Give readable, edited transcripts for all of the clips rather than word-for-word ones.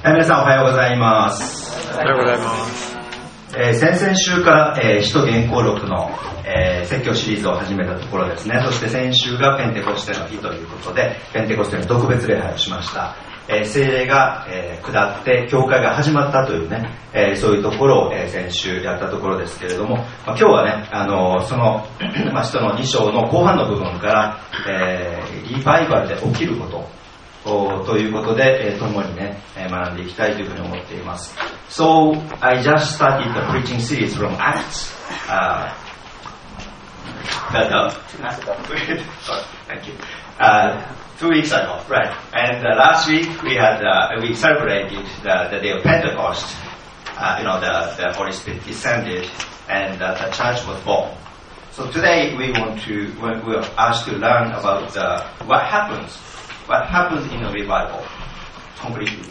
皆さんおはようございます。 おはようございます。 先々週から、使徒言行録の、説教シリーズを始めたところですね。そして先週がペンテコステの日ということで、ペンテコステの特別礼拝をしました。聖霊が、下って教会が始まったというね、そういうところを、先週やったところですけれども、今日はね、その、使徒の2章の後半の部分から、リバイバルで起きることということで、共にね、学んでいきたいというふうに思っています。So, I just started the preaching series from Acts. Thank you. 2 weeks ago, right? And last week we celebrated the day of Pentecost. The Holy Spirit descended and the church was born. So today we are asked to learn about what happens in a revival completely.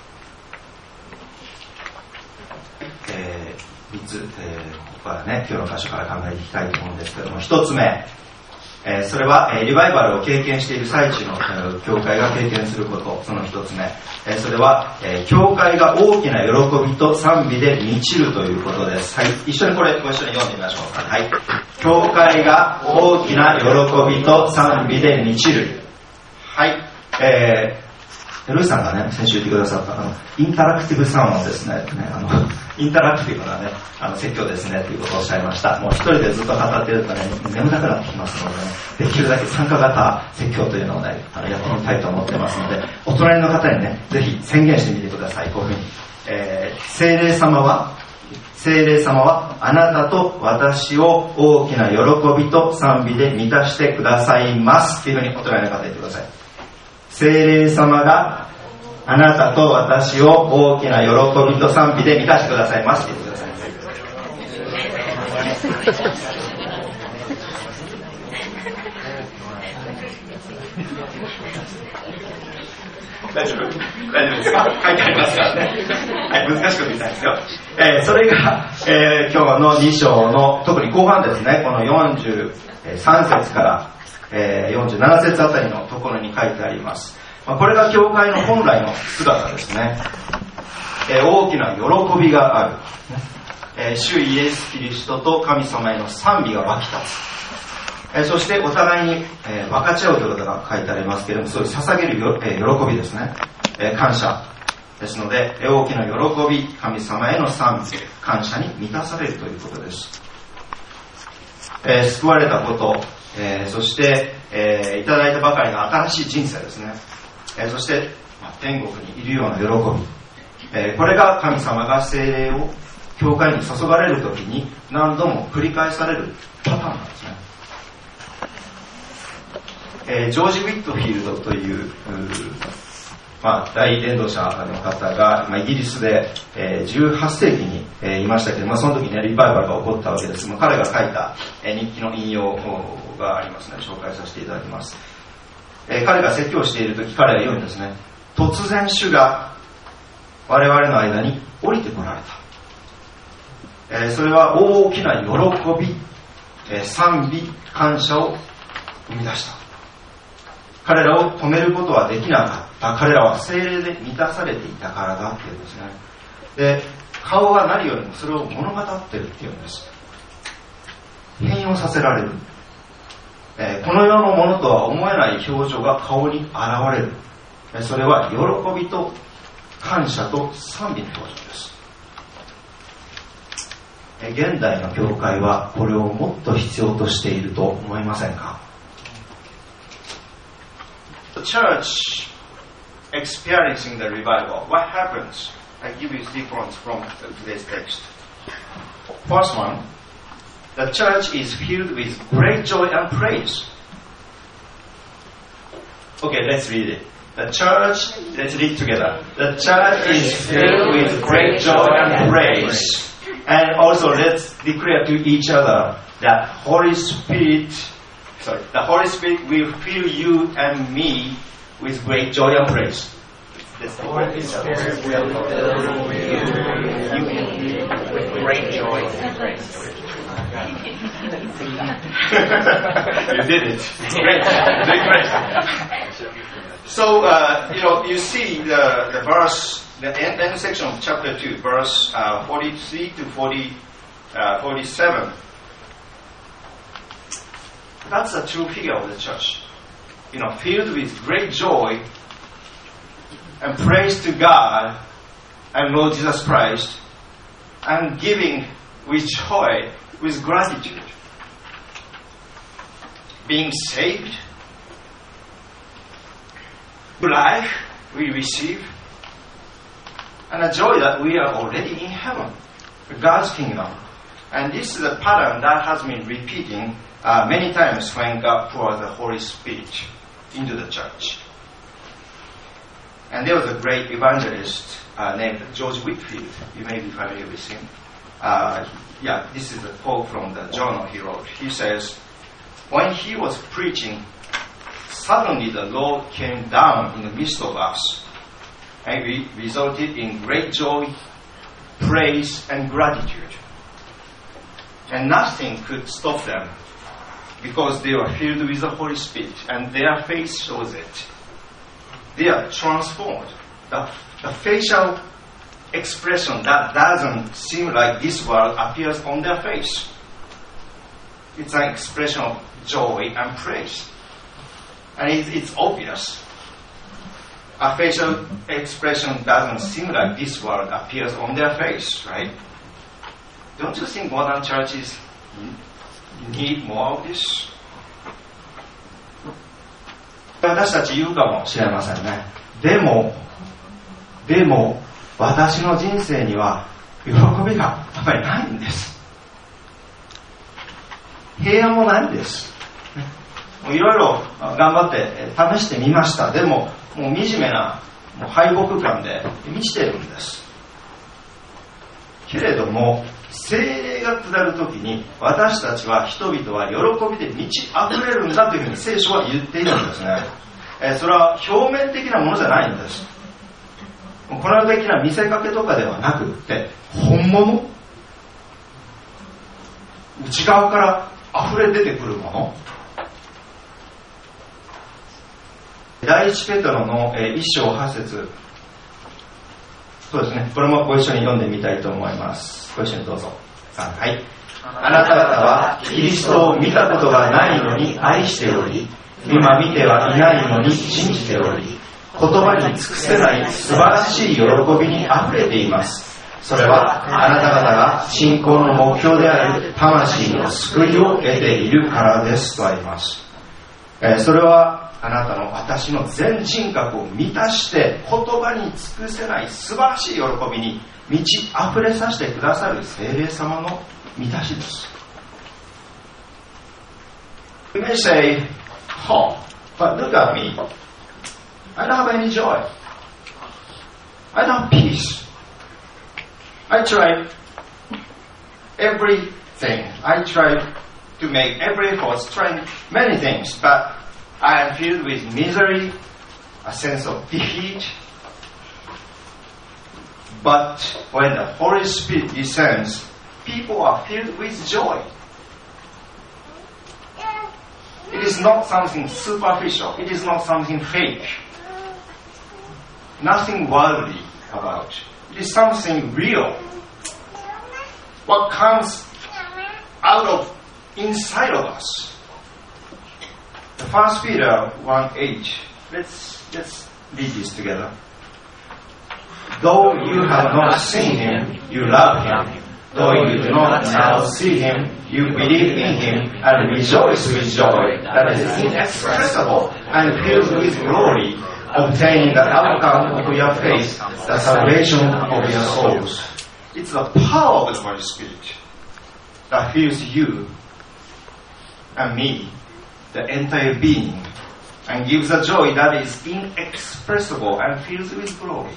3つ、ここからね、今日の箇所から考えていきたいと思うんですけれども、1つ目、それは、リバイバルを経験している最中の、教会が経験すること、その1つ目、それは、教会が大きな喜びと賛美で満ちるということです。はい、一緒にこれご一緒に読んでみましょうか。はい、教会が大きな喜びと賛美で満ちる。はい、ルイさんがね、先週言ってくださったインタラクティブサウンドですね。インタラクティブなね、説教ですねということをおっしゃいました。もう一人でずっと語っているとね、眠たくなってきますのでね、できるだけ参加型説教というのをね、やってみたいと思ってますので、お隣の方にね、ぜひ宣言してみてください。こういうふうに。聖霊様はあなたと私を大きな喜びと賛美で満たしてくださいますというふうにお隣の方言ってください。聖霊様があなたと私を大きな喜びと賛美で満たしてくださいますって言ってください。大丈夫ですか？書いてありますからね。はい、難しく言いたいですよ。それが、今日の2章の特に後半ですね、この43節から47節あたりのところに書いてあります。これが教会の本来の姿ですね。大きな喜びがある。主イエス・キリストと神様への賛美が湧き立つ。そしてお互いに分かち合うということが書いてありますけれども、そういう捧げる喜びですね。感謝ですので、大きな喜び、神様への賛美、感謝に満たされるということです。救われたこと、そして、いただいたばかりの新しい人生ですね。そして、天国にいるような喜び、これが神様が聖霊を教会に注がれるときに何度も繰り返されるパターンなんですね。ジョージ・ウィットフィールドという大伝道者の方が、イギリスで、18世紀に、いましたけど、その時に、ね、リバイバルが起こったわけです。彼が書いた、日記の引用がありますので紹介させていただきます。彼が説教している時、彼は言うんですね。突然主が我々の間に降りてこられた。それは大きな喜び、賛美、感謝を生み出した。彼らを止めることはできなかった。彼らは聖霊で満たされていたからだっていうんですね。で、顔が何よりもそれを物語ってるっていうんです。変容させられる。この世のものとは思えない表情が顔に現れる。それは喜びと感謝と賛美の表情です。現代の教会はこれをもっと必要としていると思いませんか？ The church experiencing the revival. What happens? I give you sequence from today's text. First one, the church is filled with great joy and praise. Okay, let's read it. The church, let's read together. The church is filled with great joy and praise. And also let's declare to each other that the Holy Spirit will fill you and me with great joy and praise. The Holy Spirit will fill you with great joy and praise. You did it. Great. Great. So, you see the verse, the end section of chapter 2, verse 43 to 47. That's a true figure of the church. Filled with great joy and praise to God and Lord Jesus Christ, and giving with joy, with gratitude. Being saved, life we receive, and a joy that we are already in heaven, God's kingdom. And this is a pattern that has been repeating many times when God poured the Holy Spirit into the church. And there was a great evangelist named George Whitefield. You may be familiar with him. This is a quote from the journal he wrote. He says, when he was preaching, suddenly the Lord came down in the midst of us, and it resulted in great joy, praise, and gratitude. And nothing could stop them, because they were filled with the Holy Spirit, and their face shows it. They are transformed. The facial expression that doesn't seem like this world appears on their face. It's an expression of joy and praise. And it's obvious. A facial expression doesn't seem like this world appears on their face, right? Don't you think modern churches need more of this? 私たち言うかもしれませんね。でも私の人生には喜びがやっぱりないんです。平安もないんです。いろいろ頑張って試してみました。でももう惨めな敗北感で満ちているんです。けれども聖霊が下るときに私たちは人々は喜びで満ち溢れるんだというふうに聖書は言っているんですね。それは表面的なものじゃないんです。この世的な見せかけとかではなくって本物、内側から溢れ出てくるもの。第一ペテロの1章8節、そうですね、これもご一緒に読んでみたいと思います。ご一緒にどうぞ。はい。あなた方はキリストを見たことがないのに愛しており、今見てはいないのに信じており、言葉に尽くせない素晴らしい喜びにあふれています。それはあなた方が信仰の目標である魂の救いを得ているからですとあります。それはあなたの私の全人格を満たして言葉に尽くせない素晴らしい喜びに満ち溢れさせてくださる聖霊様の満たしです。You may say, oh, but look at me. I don't have any joy. I don't have peace. I tried everything. I tried to make every effort, trying many things, but I am filled with misery, a sense of defeat. But when the Holy Spirit descends, people are filled with joy. It is not something superficial. It is not something fake. Nothing worldly about. It is something real. What comes out of inside of us. The 1 Peter 1:8. Let's read this together. Though you have not seen him, you love him. Though you do not now see him, you believe in him and rejoice with joy that is inexpressible and filled with glory, obtaining the outcome of your faith, the salvation of your souls. It's the power of the Holy Spirit that fills you and me, the entire being, and gives a joy that is inexpressible and fills with glory.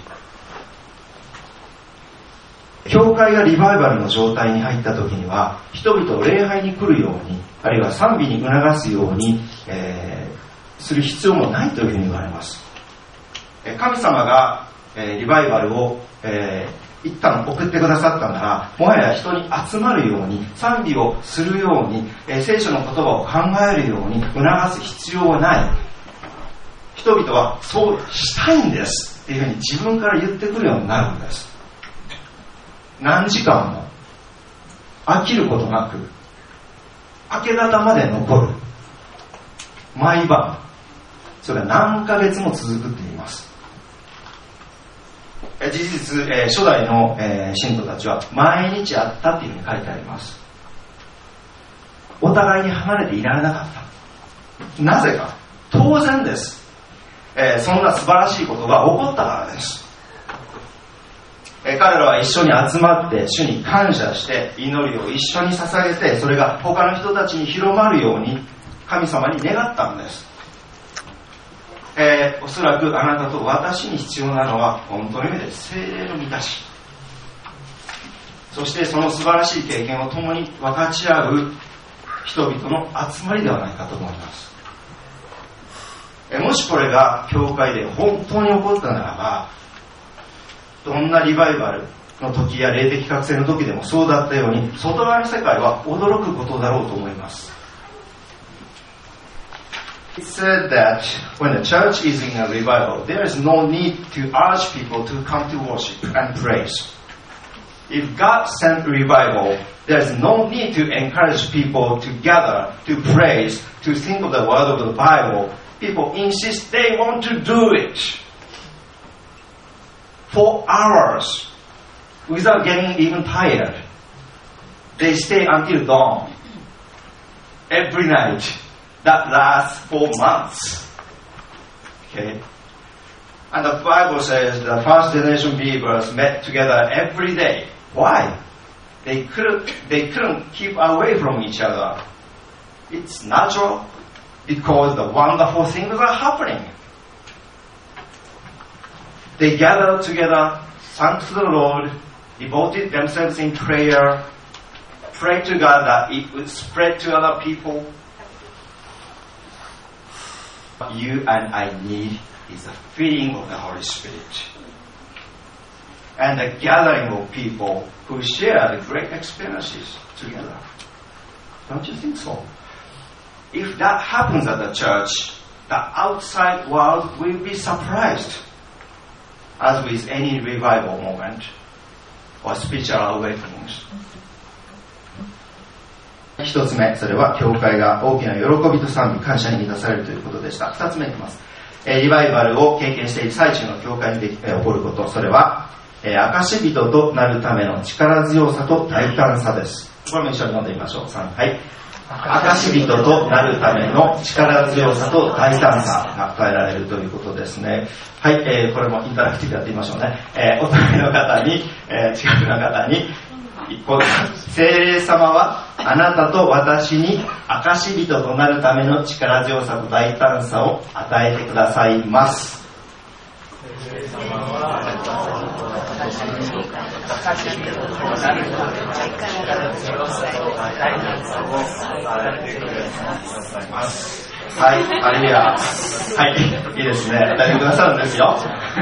教会がリバイバルの状態に入った時には人々を礼拝に来るように、あるいは賛美に促すように、する必要もないというふうに言われます。神様が、リバイバルを、一旦送ってくださったなら、もはや人に集まるように賛美をするように、聖書の言葉を考えるように促す必要はない。 人々はそうしたいんですっていうふうに自分から言ってくるようになるんです。何時間も飽きることなく明け方まで残る、毎晩、それは何ヶ月も続くって言います。事実、初代の信徒たちは毎日会ったっていうふうに書いてあります。お互いに離れていられなかった。なぜか、当然です。そんな素晴らしいことが起こったからです。彼らは一緒に集まって主に感謝して祈りを一緒に捧げて、それが他の人たちに広まるように神様に願ったんです。おそらくあなたと私に必要なのは本当の意味で聖霊の満たし、そしてその素晴らしい経験を共に分かち合う人々の集まりではないかと思います。もしこれが教会で本当に起こったならば、どんなリバイバルの時や霊的覚醒の時でもそうだったように、外側の世界は驚くことだろうと思います。It said that when the church is in a revival, there is no need to urge people to come to worship and praise. If God sent revival, there is no need to encourage people to gather, to praise, to think of the word of the Bible. People insist they want to do it for hours without getting even tired. They stay until dawn every night. That lasts for months. Okay? And the Bible says the first generation believers met together every day. Why? They couldn't keep away from each other. It's natural because the wonderful things are happening. They gathered together, sang to the Lord, devoted themselves in prayer, prayed to God that it would spread to other people. What you and I need is the filling of the Holy Spirit and the gathering of people who share the great experiences together. Don't you think so? If that happens at the church, the outside world will be surprised, as with any revival moment or spiritual awakenings. 一つ目、それは教会が大きな喜びと賛美、感謝に満たされるということでした。二つ目いきます。リバイバルを経験している最中の教会に起こること、それは証人となるための力強さと大胆さです。これも一緒に読んでみましょう。3、はい。証人となるための力強さと大胆さが与えられるということですね。はい、これもインタラクティブやってみましょうね。お互いの方に、近くの方に、聖霊様はあなたと私に証人となるための力強さと大胆さを与えてくださいます。聖霊様はあなたと私に証人となるための力強さと大胆さを与えてくださいます。はい、あるいは、はい、いいですね。与えてくださるんですよ。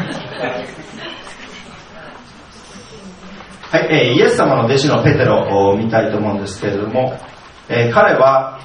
はい、イエス様の弟子のペテロを見たいと思うんですけれども、彼は、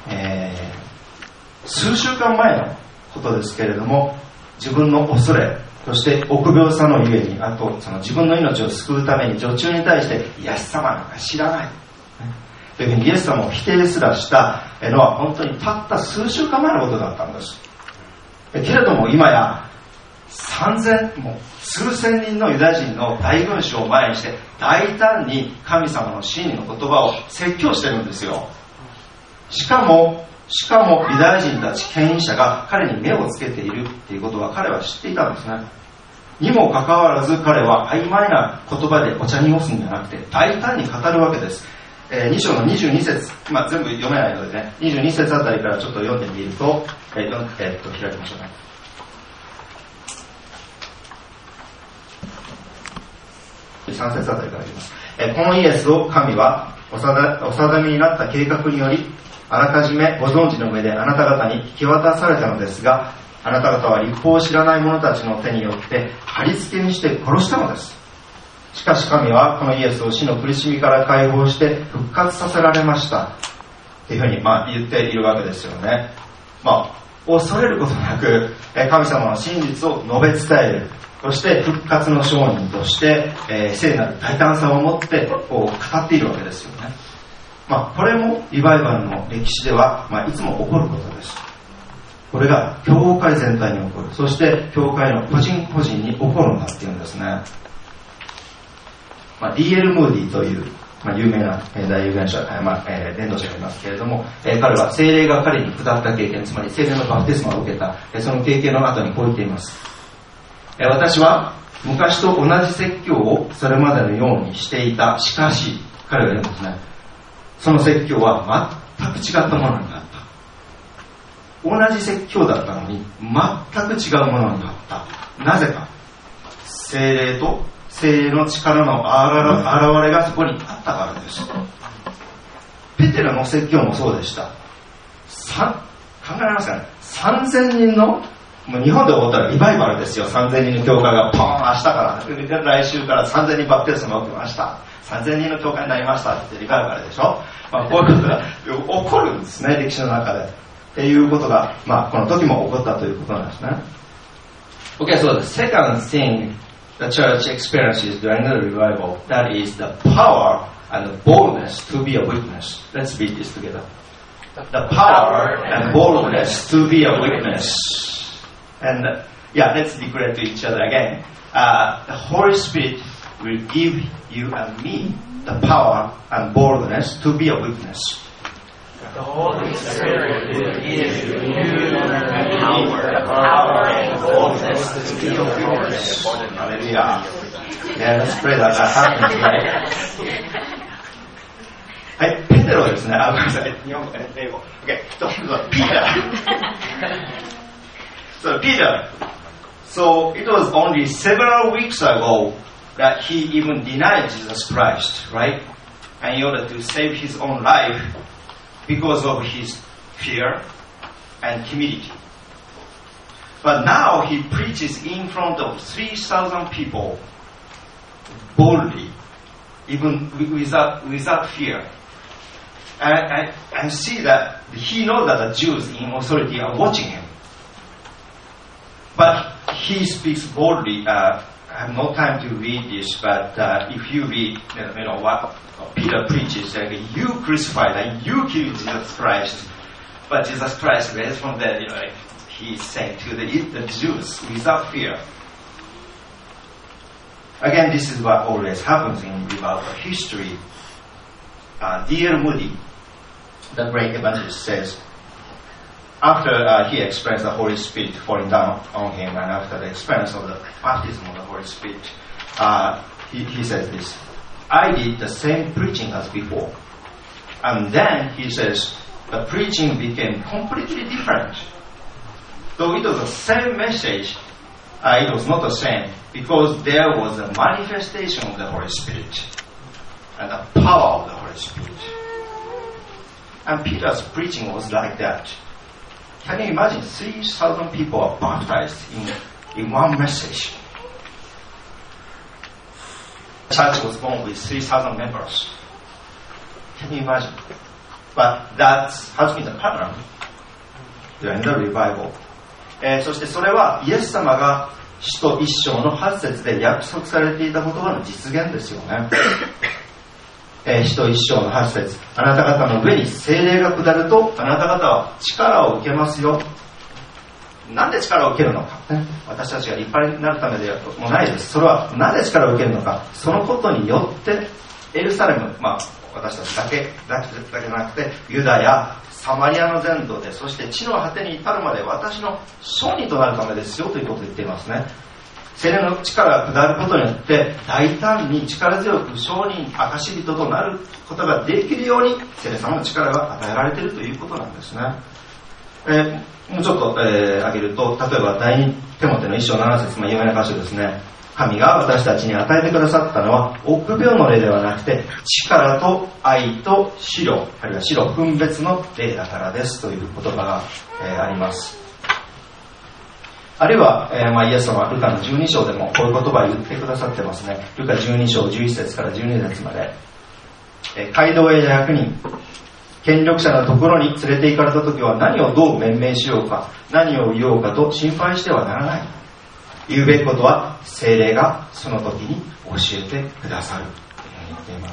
数週間前のことですけれども、自分の恐れ、そして臆病さのゆえに、あとその自分の命を救うために女中に対してイエス様なんか知らない、というふうにイエス様を否定すらしたのは本当にたった数週間前のことだったんです。けれども今やもう数千人のユダヤ人の大群衆を前にして大胆に神様の真理の言葉を説教してるんですよ。しかもユダヤ人たち権威者が彼に目をつけているっていうことは彼は知っていたんですね。にもかかわらず彼は曖昧な言葉でお茶濁すんじゃなくて大胆に語るわけです。2章の22節、全部読めないのでね、22節あたりからちょっと読んでみると、開きましょうね。3節あたりからいきます。このイエスを神はお定めになった計画によりあらかじめご存知の上であなた方に引き渡されたのですが、あなた方は立法を知らない者たちの手によって貼り付けにして殺したのです。しかし神はこのイエスを死の苦しみから解放して復活させられましたというふうに言っているわけですよね。 恐れることなく神様の真実を述べ伝える。そして復活の証人として、聖なる大胆さを持ってこう語っているわけですよね。これもリバイバルの歴史では、いつも起こることです。これが教会全体に起こる。そして教会の個人個人に起こるんだっていうんですね。D.L. ムーディという有名な大預言者、伝道者がいますけれども、彼は聖霊が彼に下った経験、つまり聖霊のバプテスマを受けたその経験の後にこう言っています。私は昔と同じ説教をそれまでのようにしていた。しかし彼は言うんですね、その説教は全く違ったものになった。同じ説教だったのに全く違うものになった。なぜか、聖霊と聖霊の力の現れがそこにあったからです。ペテロの説教もそうでした。考えられますかね。3000人の、もう日本で起こったらリバイバルですよ。3000人の教会がポーン、明日から来週から3000人バプテスマが起きました、3000人の教会になりましたってリバイバルでしょ。こういうことが起こるんですね、歴史の中で。っていうことが、この時も起こったということなんですね。Okay, so the second thing the church experiences during the revival, that is the power and the boldness to be a witness. Let's read this together. The power and boldness to be a witness. And let's declare to each other again. The Holy Spirit will give you and me the power and boldness to be a witness. The Holy Spirit will give you the power and boldness to be a witness. Hallelujah. Yeah, let's pray that happens, right? はい、ペテロですね。ごめんなさい。日本語、英語。Okay, so Peter. So Peter. So it was only several weeks ago that he even denied Jesus Christ, right? And in order to save his own life because of his fear and timidity. But now he preaches in front of 3,000 people boldly, even without fear. And see that he knows that the Jews in authority are watching him. But he speaks boldly. I have no time to read this, but if you read, what Peter preaches, that you crucified and you killed Jesus Christ, but Jesus Christ raised from the dead. He's saying to the Jews without fear. Again, this is what always happens in revival history. D.L. Moody, the great evangelist, says, after he experienced the Holy Spirit falling down on him, and after the experience of the baptism of the Holy Spirit, he says this: I did the same preaching as before. And then he says, the preaching became completely different. Though it was the same message, it was not the same, because there was a manifestation of the Holy Spirit and the power of the Holy Spirit. And Peter's preaching was like that. Can you imagine 3,000 people are baptized in one message? The church was born with 3,000 members. Can you imagine? But that has been the pattern during the revival. そしてそれはイエス様が使徒一章の8節で約束されていた言葉の実現ですよね。使徒一章の8節、あなた方の上に聖霊が下るとあなた方は力を受けますよ。なんで力を受けるのか、ね、私たちが立派になるためでもないです。それはなぜ力を受けるのか、そのことによってエルサレム、私たちだけじゃなくてユダヤサマリアの全土で、そして地の果てに至るまで私の証人となるためですよということを言っていますね。聖霊の力が下ることによって大胆に力強く証人証人となることができるように聖霊様の力が与えられているということなんですね。もうちょっと、挙げると、例えば第2テモテの1章7節、有名な箇所ですね。神が私たちに与えてくださったのは臆病の霊ではなくて力と愛と知慮、あるいは知慮分別の霊だからですという言葉が、あります。あるいは、イエス様はルカの12章でもこういう言葉を言ってくださってますね。ルカ12章11節から12節まで、街道へ役人、 権力者のところに連れて行かれた時は何をどう弁明しようか、何を言おうかと心配してはならない。言うべきことは聖霊がその時に教えてくださると言っています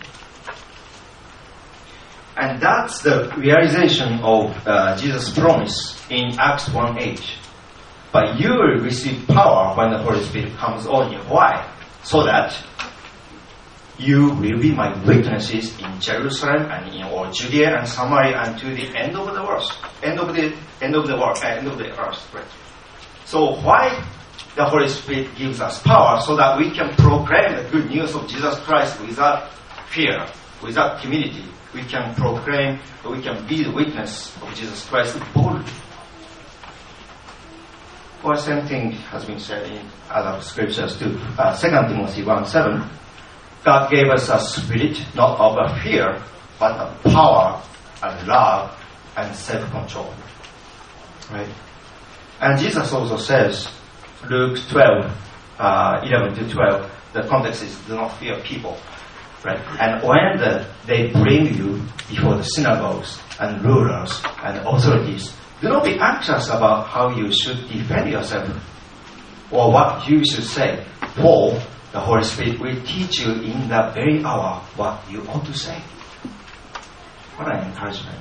。And that's the realization of Jesus' promise in Acts 1:8. But you will receive power when the Holy Spirit comes on you. Why? So that you will be my witnesses in Jerusalem and in all Judea and Samaria and to the end of the earth. End of the earth. Right? So why the Holy Spirit gives us power? So that we can proclaim the good news of Jesus Christ without fear, without timidity. We can proclaim, we can be the witness of Jesus Christ boldly. Well, same thing has been said in other scriptures too. 2 Timothy 1:7. God gave us a spirit not of a fear, but of power and love and self-control. Right? And Jesus also says, Luke 12, 11 to 12, the context is do not fear people. Right? And when they bring you before the synagogues and rulers and authorities, do not be anxious about how you should defend yourself or what you should say, for the Holy Spirit will teach you in that very hour what you ought to say. What an encouragement.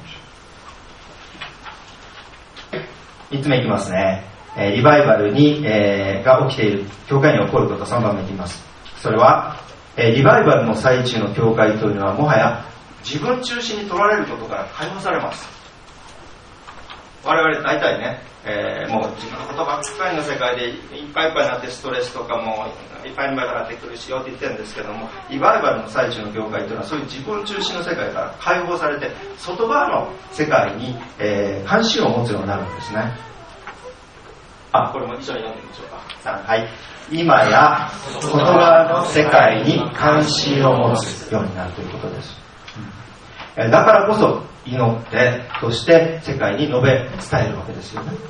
3つ目いきますね。リバイバルが起きている、教会に起こること3番目いきます。それは、リバイバルの最中の教会というのはもはや自分中心に取られることから解放されます。我々大体ね、もう自分のことばっかりの世界でいっぱいいっぱいになってストレスとかもいっぱいいっぱいかかってくるしよって言ってるんですけども、リバイバルの最中の教会というのはそういう自分中心の世界から解放されて外側の世界に、関心を持つようになるんですね。これも一緒に読んでみましょうか。はい。今や外側の世界に関心を持つようになるということです。だからこそ祈って、そして世界に述べ伝えるわけですよね。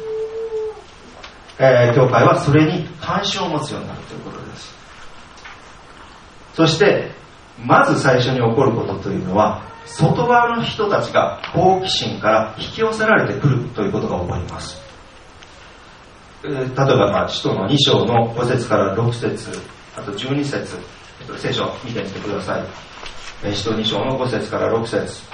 教会はそれに関心を持つようになるということです。そしてまず最初に起こることというのは、外側の人たちが好奇心から引き寄せられてくるということが起こります。例えば、使徒の2章の5節から6節、あと12節、聖書を見てみてください。使徒2章の5節から6節。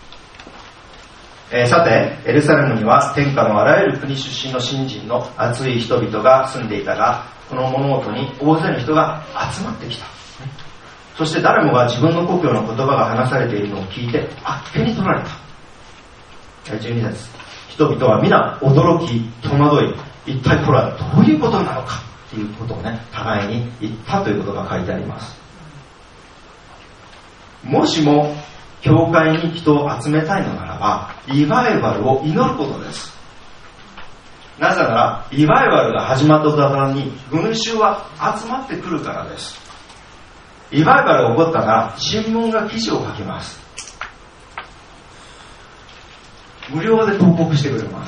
さて、エルサレムには天下のあらゆる国出身の信心の熱い人々が住んでいたが、この物音に大勢の人が集まってきた。そして誰もが自分の故郷の言葉が話されているのを聞いて、あっけに取られた。12節。人々は皆驚き、戸惑い、一体これはどういうことなのかということをね、互いに言ったということが書いてあります。もしも教会に人を集めたいのならば、リバイバルを祈ることです。なぜならリバイバルが始まった途端に群衆は集まってくるからです。リバイバルが起こったら新聞が記事を書きます。無料で広告してくれます。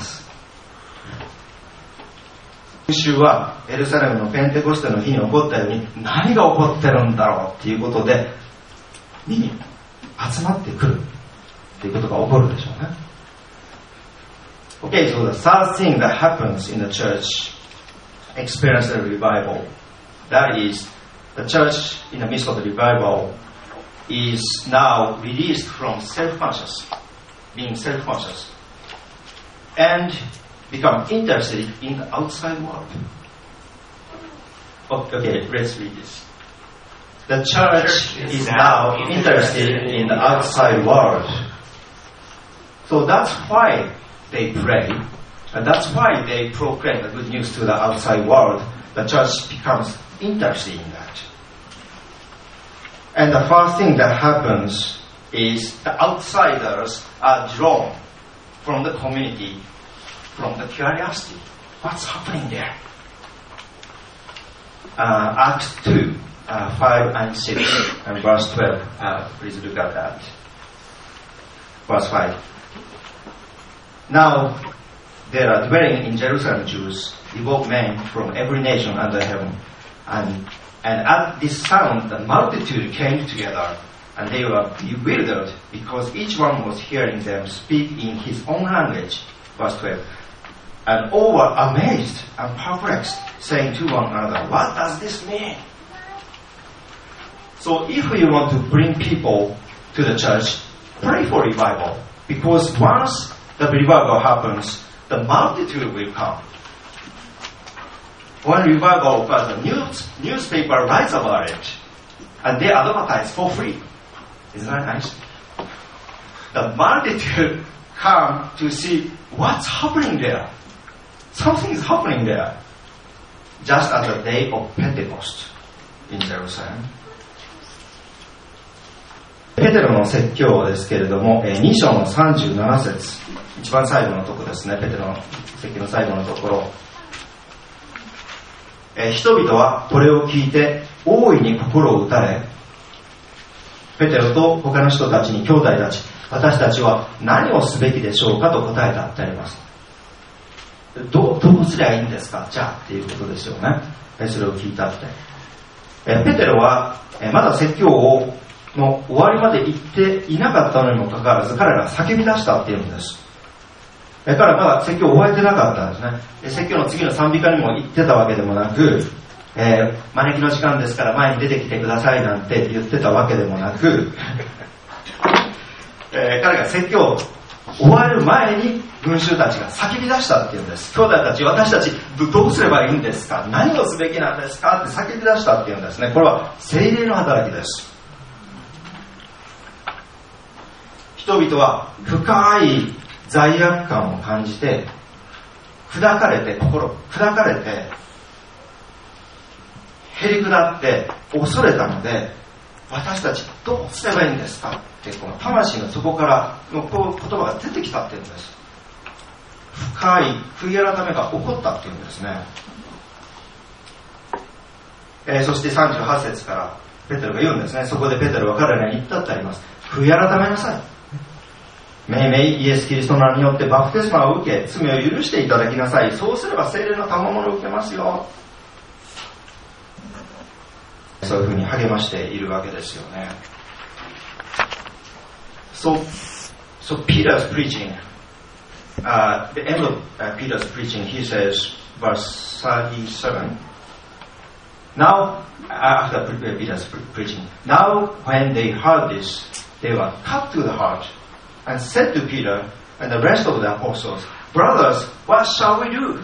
群衆はエルサレムのペンテコステの日に起こったように、何が起こってるんだろうっていうことで見に集まってくるっていうことが起こるでしょうね。Okay, so the third thing that happens in the church experience the revival. That is, the church in the midst of the revival is now released from self-conscious, being self-conscious, and become interested in the outside world. Okay, let's read this. The church is now interested in the outside world. So that's why they pray, and that's why they proclaim the good news to the outside world. The church becomes interested in that. And the first thing that happens is the outsiders are drawn from the community, from the curiosity. What's happening there? Acts 2, 5 and 6, and verse 12. Please look at that. Verse 5. Now there are dwelling in Jerusalem Jews, devout men from every nation under heaven. And at this sound the multitude came together, And they were bewildered because each one was hearing them speak in his own language. Verse 12. And all were amazed and perplexed, saying to one another, what does this mean? So if you want to bring people to the church, pray for revival. Because once the revival happens, the multitude will come. When revival occurs, the newspaper writes about it. And they advertise for free. Isn't that nice? The multitude come to see what's happening there. Something is happening there. Just as the day of Pentecost in Jerusalem. ペテロの説教ですけれども、2章の37節、一番最後のところですね、ペテロの説教の最後のところ。人々はこれを聞いて大いに心を打たれ、ペテロと他の人たちに兄弟たち、私たちは何をすべきでしょうかと答えたってあります。どうすりゃいいんですかじゃあっていうことですよね。それを聞いたって。ペテロはまだ説教の終わりまで行っていなかったのにもかかわらず、彼らが叫び出したっていうんです。彼らまだ説教を終えてなかったんですね。説教の次の賛美歌にも行ってたわけでもなく、招きの時間ですから前に出てきてくださいなんて言ってたわけでもなく、彼が説教終わる前に群衆たちが叫び出したっていうんです。兄弟たち、私たちどうすればいいんですか、何をすべきなんですかって叫び出したっていうんですね。これは聖霊の働きです。人々は深い罪悪感を感じて、心砕かれて、へりくだって恐れたので、私たちどうすればいいんですかって、この魂の底からの言葉が出てきたっていうんです。深い悔い改めが起こったっていうんですね。そして38節からペテロが言うんですね。そこでペテロは彼らに言ったってあります。悔い改めなさい。めいめいイエス・キリストの名によってバプテスマを受け、罪を許していただきなさい。そうすれば聖霊の賜物を受けますよ。そういうふうに励ましているわけですよね。So Peter's preaching, the end of Peter's preaching, he says, verse 37, now, after Peter's preaching, now when they heard this, they were cut to the heart and said to Peter and the rest of the apostles, brothers, what shall we do?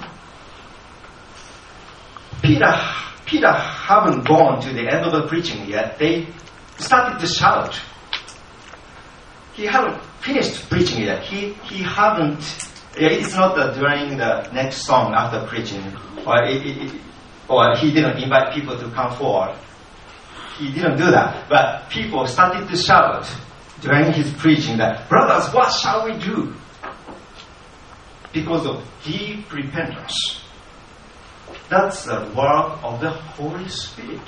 Peter haven't gone to the end of the preaching yet. They started to shout. He haven't finished preaching yet. He haven't. It's not during the next song after preaching, or he didn't invite people to come forward. He didn't do that. But people started to shout during his preaching that, brothers, what shall we do? Because of deep repentance. That's the work of the Holy Spirit.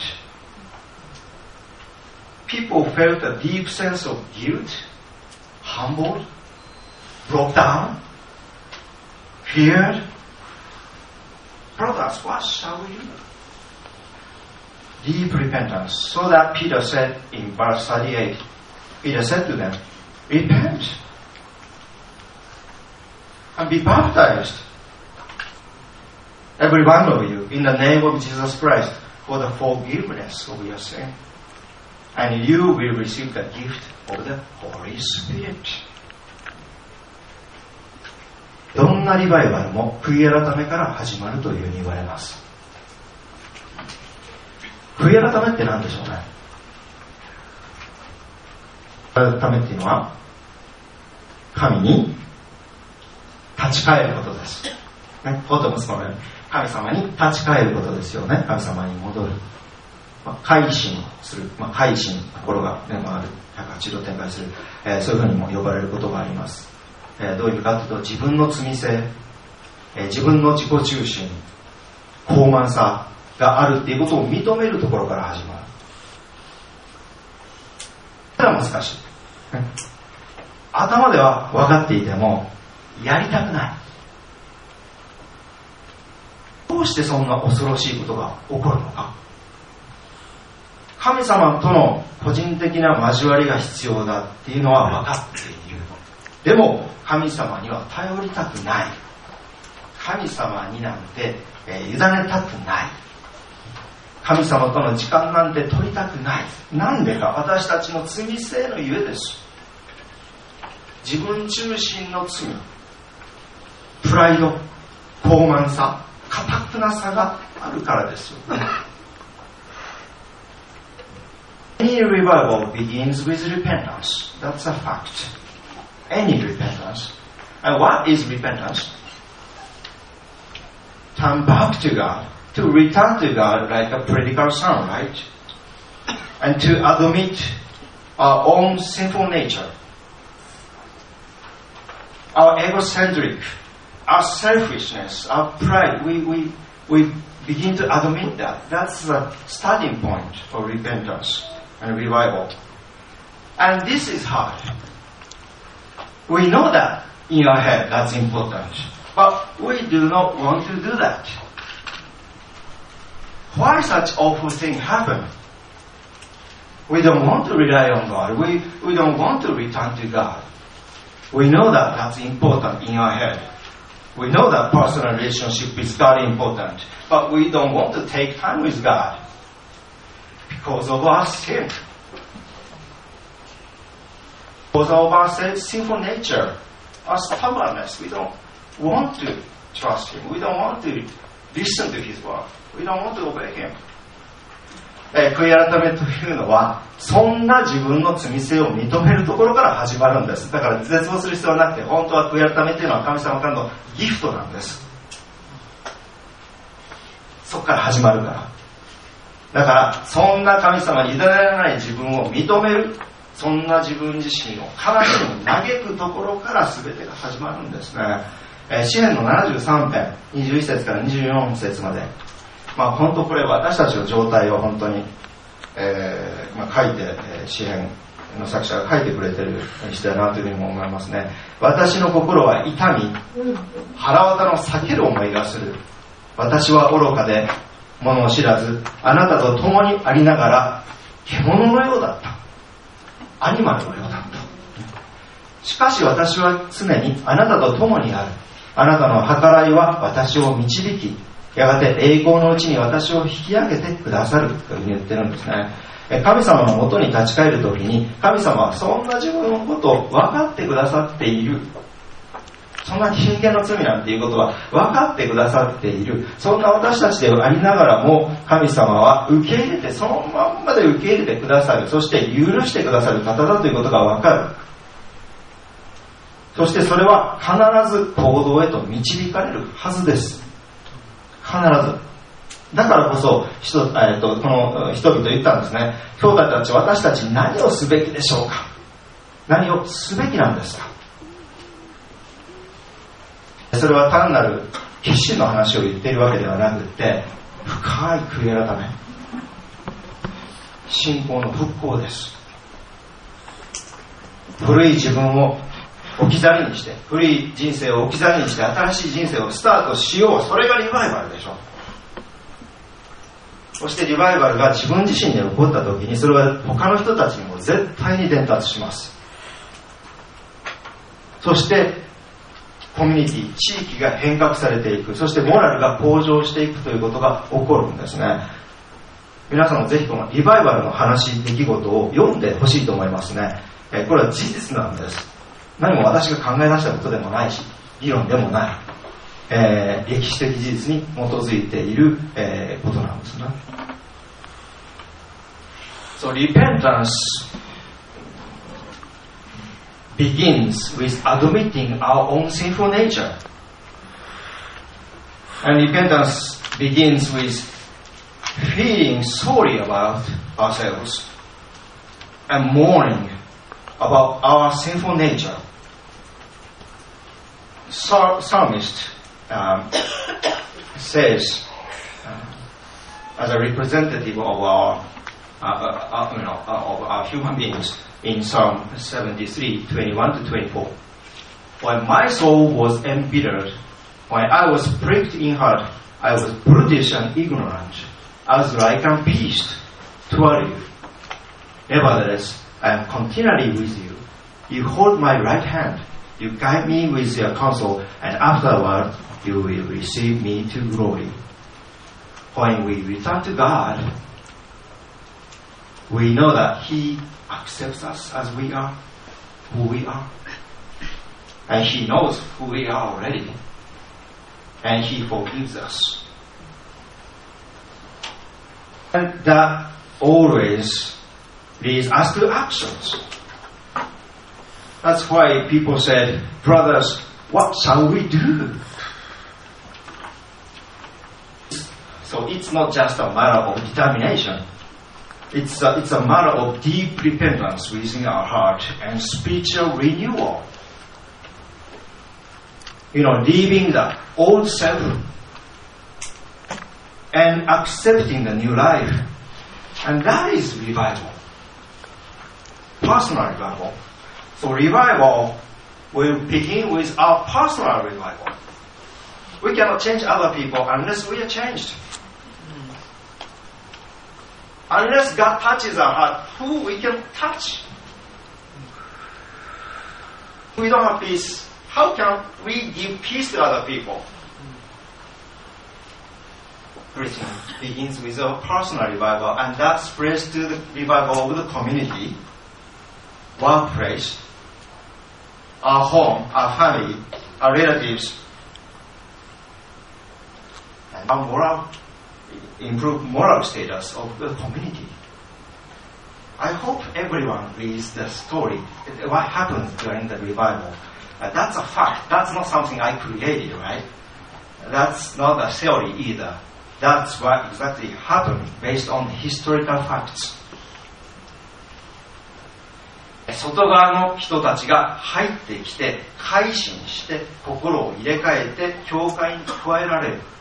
People felt a deep sense of guilt, humbled, broke down, feared. Brothers, what shall we do? Deep repentance. So that Peter said in verse 38, Peter said to them, repent and be baptized, every one of you, in the name of Jesus Christ, for the forgiveness of your sin. And you will receive the gift of the Holy Spirit. どんなリバイバルも悔い改めから始まるというふうに言われます。悔い改めって何でしょうね。改めっていうのは神に立ち返ることです。ね、ポトムスの神様に立ち返ることですよね。神様に戻る。改心する。改心、心が、ね、ある。180度展開する。そういうふうにも呼ばれることがあります。どういう意味かというと、自分の罪性、自分の自己中心、傲慢さがあるっていうことを認めるところから始まる。それは難しい。頭では分かっていても、やりたくない。どうしてそんな恐ろしいことが起こるのか。 神様との個人的な交わりが必要だっていうのは分かっている。でも神様には頼りたくない。神様になんて、委ねたくない。神様との時間なんて取りたくない。なんでか、私たちの罪性のゆえです。自分中心の罪、プライド、傲慢さ、堅くなさがあるからですよ。Any revival begins with repentance. That's a fact. Any repentance. And what is repentance? Turn back to God. To return to God like a prodigal son, right? And to admit our own sinful nature. Our egocentric, our selfishness, our pride. We begin to admit that. That's the starting point for repentance and revival. And this is hard. We know that in our head, that's important. But we do not want to do that. Why such awful thing happen? We don't want to rely on God. We don't want to return to God. We know that that's important in our head. We know that personal relationship with God is important. But we don't want to take time with God because of our sin. Because of our sinful nature, our stubbornness. We don't want to trust Him. We don't want to listen to His word. We don't want to obey Him. 悔い改めというのは、そんな自分の罪性を認めるところから始まるんです。だから絶望する必要はなくて、本当は悔い改めというのは神様からのギフトなんです。そこから始まるから。だから、そんな神様に委ねられない自分を認める、そんな自分自身を悲しむ、嘆くところから全てが始まるんですね。詩編の73編、21節から24節まで。本当これ私たちの状態を本当に、書いて、詩編の作者が書いてくれてる詩だなというふうにも思いますね。私の心は痛み、腹渡の避ける思いがする。私は愚かで物を知らず、あなたと共にありながら獣のようだった。アニマルのようだった。しかし私は常にあなたと共にある。あなたの計らいは私を導き、やがて栄光のうちに私を引き上げてくださるというふうに言ってるんですね。神様のもとに立ち返るときに、神様はそんな自分のことを分かってくださっている。そんな人間の罪なんていうことは分かってくださっている。そんな私たちでありながらも、神様は受け入れて、そのまんまで受け入れてくださる。そして許してくださる方だということが分かる。そしてそれは必ず行動へと導かれるはずです。必ず。だからこそ、この人々言ったんですね。兄弟たち、私たちに何をすべきでしょうか。何をすべきなんですか。それは単なる決心の話を言っているわけではなくて、深い悔い改め、信仰の復興です。古い自分を置き去りにして、古い人生を置き去りにして新しい人生をスタートしよう。それがリバイバルでしょ。そしてリバイバルが自分自身に起こった時に、それは他の人たちにも絶対に伝達します。そしてコミュニティ、地域が変革されていく。そしてモラルが向上していくということが起こるんですね。皆さんもぜひこのリバイバルの話、出来事を読んでほしいと思いますね。これは事実なんです。何も私が考え出したことでもないし、議論でもない、歴史的事実に基づいている、ことなんですね。So repentance begins with admitting our own sinful nature. And repentance begins with feeling sorry about ourselves and mourning about our sinful nature. Psalmist says, as a representative of our human beings, in Psalm 73, 21 to 24, when my soul was embittered, when I was pricked in heart, I was brutish and ignorant, as like a beast toward you. Nevertheless, I am continually with you. You hold my right hand. You guide me with your counsel, and afterward you will receive me to glory. When we return to God, we know that He accepts us as we are, who we are. And He knows who we are already. And He forgives us. And that always leads us to actions. That's why people said, brothers, what shall we do? So it's not just a matter of determination. It's a matter of deep repentance within our heart and spiritual renewal. Leaving the old self and accepting the new life. And that is revival. Personal revival. So revival will begin with our personal revival. We cannot change other people unless we are changed. Unless God touches our heart, who we can touch? We don't have peace. How can we give peace to other people? Christian begins with a personal revival, and that spreads to the revival of the community, workplace, our home, our family, our relatives, and our improved moral status of the community. I hope everyone reads the story, what happens during the revival. That's a fact. That's not something I created, right? That's not a theory either. That's what exactly happened based on historical facts. 外側の人たちが入ってきて、改心して心を入れ替えて教会に加えられる。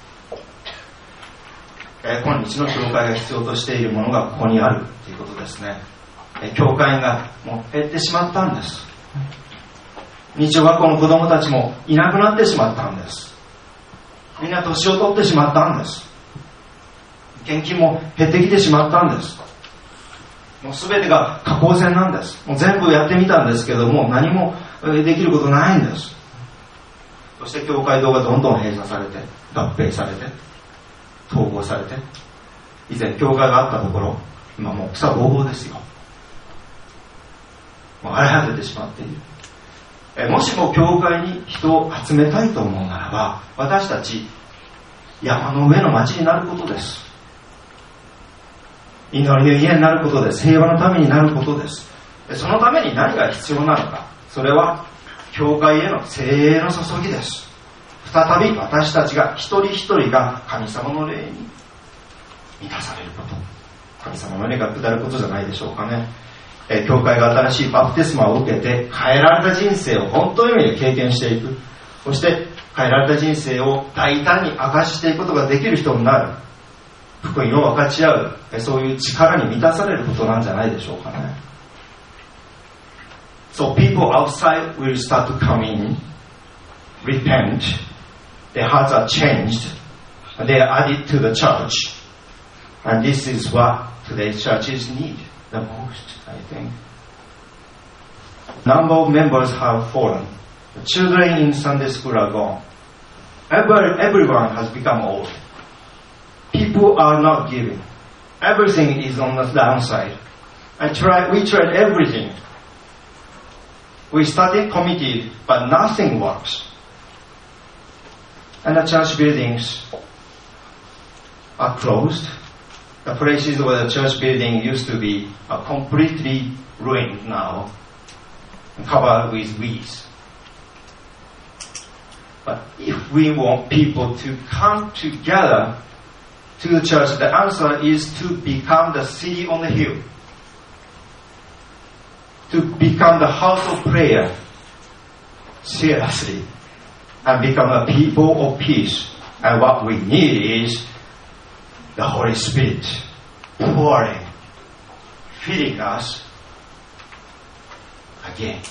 今日の教会が必要としているものがここにあるということですね。教会がもう減ってしまったんです。日曜学校の子供たちもいなくなってしまったんです。みんな年を取ってしまったんです。献金も減ってきてしまったんです。もう全てが下降線なんです。もう全部やってみたんですけども何もできることないんです。そして教会堂がどんどん閉鎖されて、合併されて、統合されて、以前教会があったところ、今もう草ぼうぼうですよ。もう荒れ果ててしまっている。もしも教会に人を集めたいと思うならば、私たち山の上の町になることです。祈りの家になることです。平和のためになることです。そのために何が必要なのか。それは教会への精霊の注ぎです。再び私たちが一人一人が神様の霊に満たされること。神様の霊が下ることじゃないでしょうかね。教会が新しいバプテスマを受けて変えられた人生を本当の意味で経験していく。そして変えられた人生を大胆に明かしていくことができる人になる。福音を分かち合う、そういう力に満たされることなんじゃないでしょうかね。So people outside will start to come in, repent, their hearts are changed, they are added to the church. And this is what today's churches need the most, I think. Number of members have fallen. The children in Sunday school are gone. Everyone has become old. People are not giving. Everything is on the downside. We tried everything. We started committed, but nothing works. And the church buildings are closed. The places where the church building used to be are completely ruined now, covered with weeds. But if we want people to come together to the church, the answer is to become the city on the hill, to become the house of prayer seriously, and become a people of peace. And what we need is the Holy Spirit pouring, filling us again.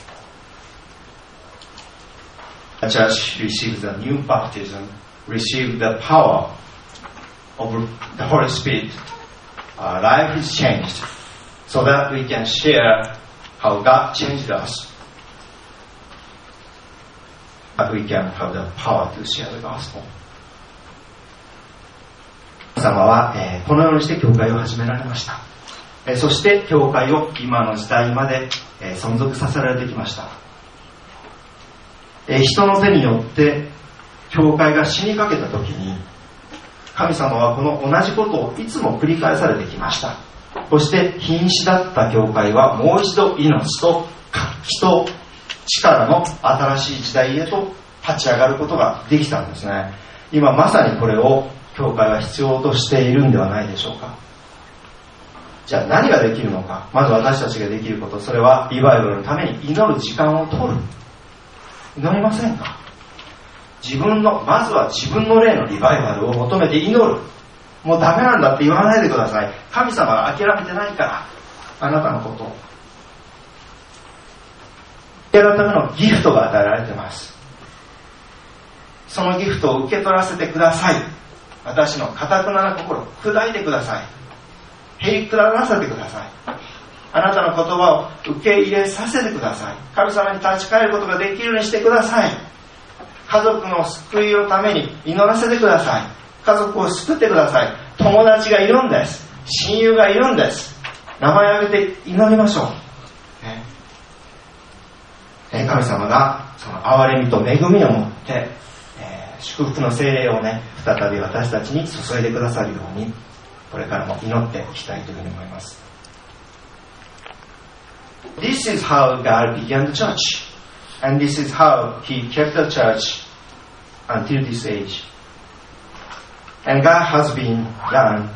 The church receives a new baptism, receives the power of the Holy Spirit. Our life is changed. so that we can share how God changed us, that we can have the power to share the gospel. 神様は、このようにして教会を始められました。そして教会を今の時代まで、存続させられてきました。人の手によって教会が死にかけた時に、神様はこの同じことをいつも繰り返されてきました。そして瀕死だった教会はもう一度命と活気と力の新しい時代へと立ち上がることができたんですね。今まさにこれを教会は必要としているんではないでしょうか。じゃあ何ができるのか。まず私たちができること、それはリバイバルのために祈る時間を取る。祈りませんか。まずは自分の霊のリバイバルを求めて祈る。もうダメなんだって言わないでください。神様が諦めてないから、あなたのことを。そのためのギフトが与えられています。そのギフトを受け取らせてください。私の堅くなな心を砕いてください。へりくだらせてください。あなたの言葉を受け入れさせてください。神様に立ち返ることができるようにしてください。家族の救いのために祈らせてください。家族を救ってください。友達がいるんです。親友がいるんです。名前を挙げて祈りましょう。神様がその憐れみと恵みを持って、祝福の聖霊をね、再び私たちに注いでくださるように、これからも祈っていきたいというふうに思います。This is how God began the church, and this is how He kept the church until this age. And God has been done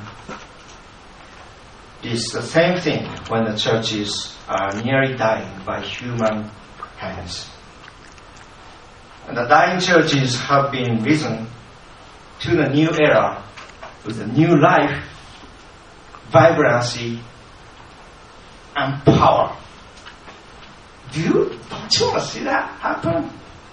this the same thing when the churches are nearly dying by human hands. And the dying churches have been risen to the new era with a new life, vibrancy, and power. Don't you want to see that happen?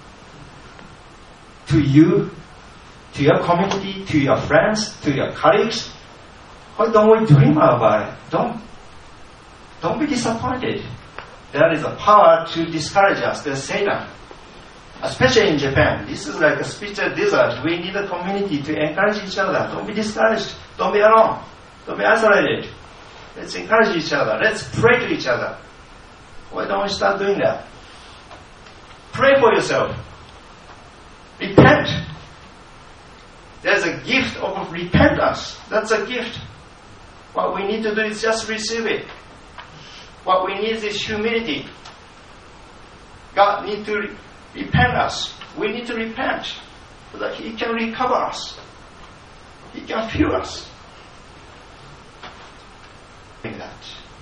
To you, to your community, to your friends, to your colleagues? Why don't we dream about it? Don't be disappointed. There is a power to discourage us. There's Satan. Especially in Japan. This is like a spiritual desert. We need a community to encourage each other. Don't be discouraged. Don't be alone. Don't be isolated. Let's encourage each other. Let's pray to each other. Why don't we start doing that? Pray for yourself. Repent. There's a gift of repentance. That's a gift. What we need to do is just receive it. What we need is humility. God needs to repent us. We need to repent so that He can recover us. He can fill us. Like that.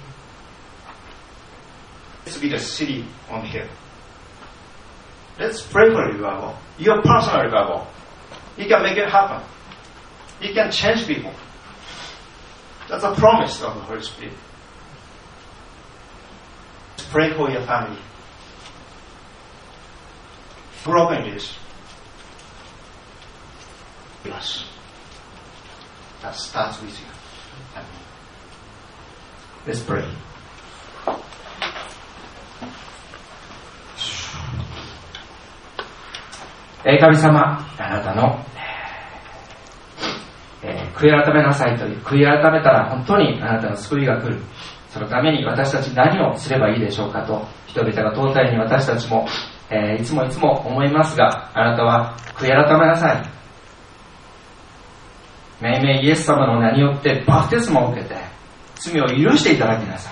Let's be the city on the hill. Let's pray for revival. Your personal revival. He can make it happen. He can change people. That's a promise of the Holy Spirit. Let's pray for your family. Broken is. Yes. That starts with you and me. Let's pray. 神様、あなたの、悔い改めなさいという、悔い改めたら本当にあなたの救いが来る。そのために私たち何をすればいいでしょうかと、人々が問うたように私たちも、いつも思いますが、あなたは悔い改めなさい。命名イエス様の名によってバプテスマを受けて罪を許していただきなさい。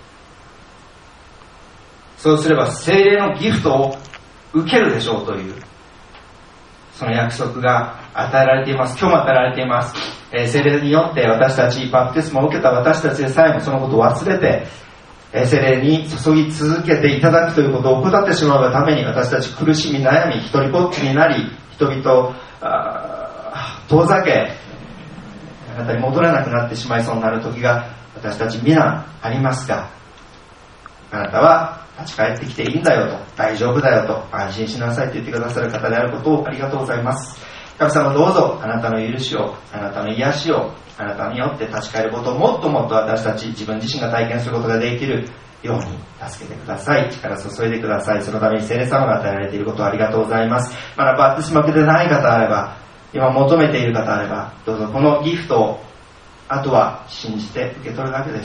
そうすれば聖霊のギフトを受けるでしょうという、その約束が与えられています。今日も与えられています。聖霊によって私たち、バプテスマを受けた私たちでさえもそのことを忘れて、聖霊に注ぎ続けていただくということを怠ってしまうがために、私たち苦しみ悩み、一人ぼっちになり、人々を遠ざけ、あなたに戻れなくなってしまいそうになる時が私たち皆ありますが、あなたは立ち返ってきていいんだよと、大丈夫だよと、安心しなさいと言ってくださる方であることをありがとうございます。 神様どうぞあなたの許しを、あなたの癒しを、あなたによって立ち返ることをもっともっと私たち自分自身が体験することができるように助けてください。力注いでください。そのために聖霊様が与えられていることをありがとうございます。まだバプテスマ受けてない方あれば、今求めている方あれば、どうぞこのギフトをあとは信じて受け取るだけです。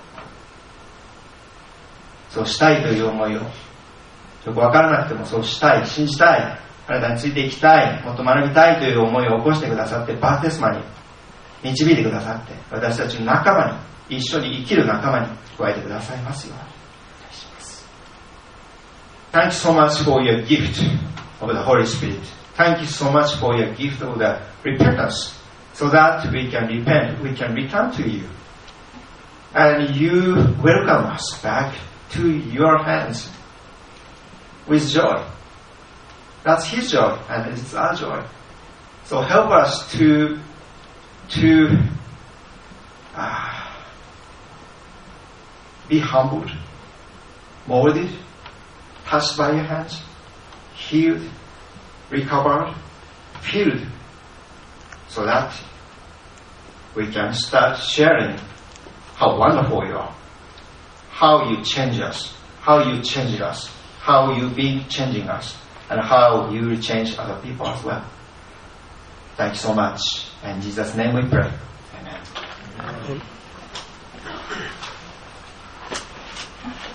そうしたいという思いを、よくわからなくてもそうしたい、信じたい、あなたについていきたい、もっと学びたいという思いを起こしてくださって、バプテスマに導いてくださって、私たちの仲間に、一緒に生きる仲間に加えてくださいますようにお願いします。Thank you so much for your gift of the Holy Spirit. Thank you so much for your gift of the repentance, so that we can repent, we can return to you. And you welcome us back to your hands with joy. That's His joy, and it's our joy. So help us to be humbled, molded, touched by your hands, healed, recovered, filled, so that we can start sharing how wonderful you are, how you change us, how you changed us, how you be changing us, and how you will change other people as well. Thank you so much. In Jesus' name we pray. Amen.